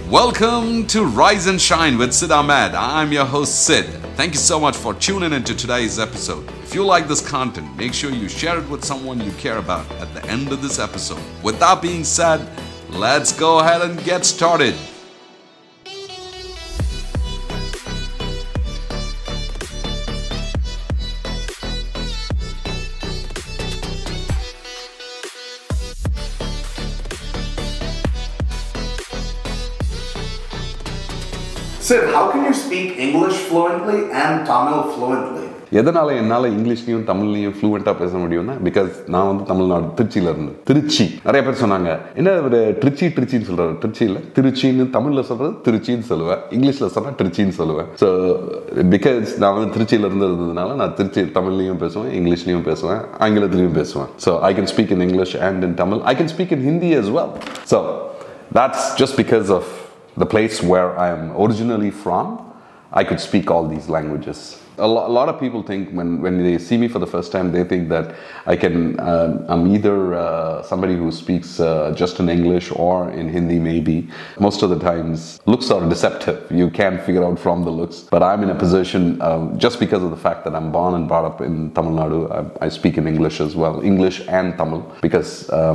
Welcome to Rise and Shine with Sid Ahmed. I'm your host Sid. Thank you so much for tuning into today's episode. If you like this content, make sure you share it with someone you care about at the end of this episode. With that being said, let's go ahead and get started. Sid, how can you speak English fluently and Tamil fluently? எதனால என்னால் இங்கிலீஷ்லையும் தமிழ்லையும் ஃப்ளூவெண்ட்டாக பேச முடியும்னா because நான் வந்து தமிழ்நாடு திருச்சியில் இருந்து திருச்சி நிறைய பேர் சொன்னாங்க என்ன ஒரு ட்ரிச்சின்னு சொல்கிறாரு திருச்சியில் திருச்சின்னு தமிழில் சொல்கிறது திருச்சின்னு சொல்லுவேன் இங்கிலீஷில் சொன்னால் ட்ரிச்சின்னு சொல்லுவேன் ஸோ பிகாஸ் நான் வந்து திருச்சியில் இருந்ததுனால நான் திருச்சி தமிழ்லையும் பேசுவேன் இங்கிலீஷ்லையும் பேசுவேன் ஆங்கிலத்திலையும் பேசுவேன் so I can speak in English and in Tamil I can speak in Hindi as well. So that's just because of the place where I am originally from. I could speak all these languages. A lot of people think when they see me for the first time, they think that I'm either somebody who speaks just in English or in Hindi maybe. Most of the times, looks are deceptive. You can't figure out from the looks. But I'm in a position, just because of the fact that I'm born and brought up in Tamil Nadu, I speak in English as well, English and Tamil, because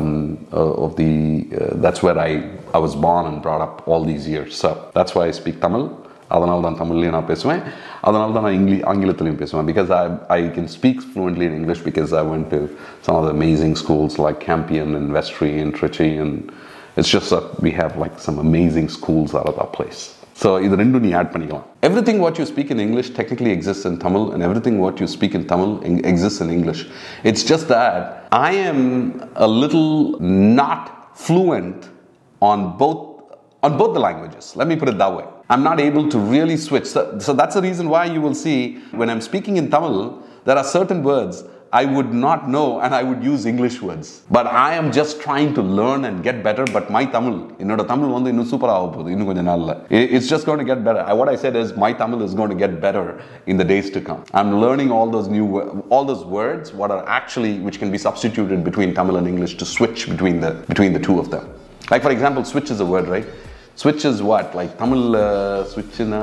that's where I was born and brought up all these years. So that's why I speak Tamil. அதனால தான் தமிழ்லையும் நான் பேசுவேன் அதனால தான் நான் ஆங்கிலத்திலையும் பேசுவேன் because I can speak fluently in English because I went to some of the amazing schools like Campion and Vestry and Trichy, and it's just that we have like some amazing schools out of that place. So இது ரெண்டும் நீ add பண்ணிக்கலாம். Everything what you speak in English technically exists in Tamil, and everything what you speak in Tamil exists in English. It's just that I am a little not fluent on both the languages. Let me put it that way. I'm not able to really switch. So that's the reason why you will see when I'm speaking in Tamil, there are certain words I would not know and I would use English words. But I am just trying to learn and get better. But my Tamil, என்னோட தமிழ் வந்து இன்னும் சூப்பரா ஆக போகுது இன்னும் கொஞ்ச நாள்ல. It's just going to get better. What I said is my Tamil is going to get better in the days to come. I'm learning all those words what are actually which can be substituted between Tamil and English to switch between the two of them. Like for example, switch is a word, right? Switch is what? Like Tamil switch na?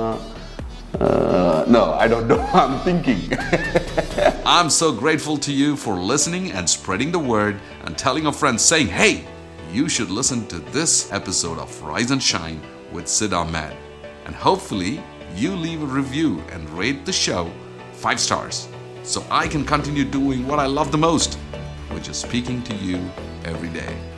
No, I don't know. I'm thinking. I'm so grateful to you for listening and spreading the word and telling your friends saying, hey, you should listen to this episode of Rise and Shine with Sid Ahmed. And hopefully you leave a review and rate the show 5 stars so I can continue doing what I love the most, which is speaking to you every day.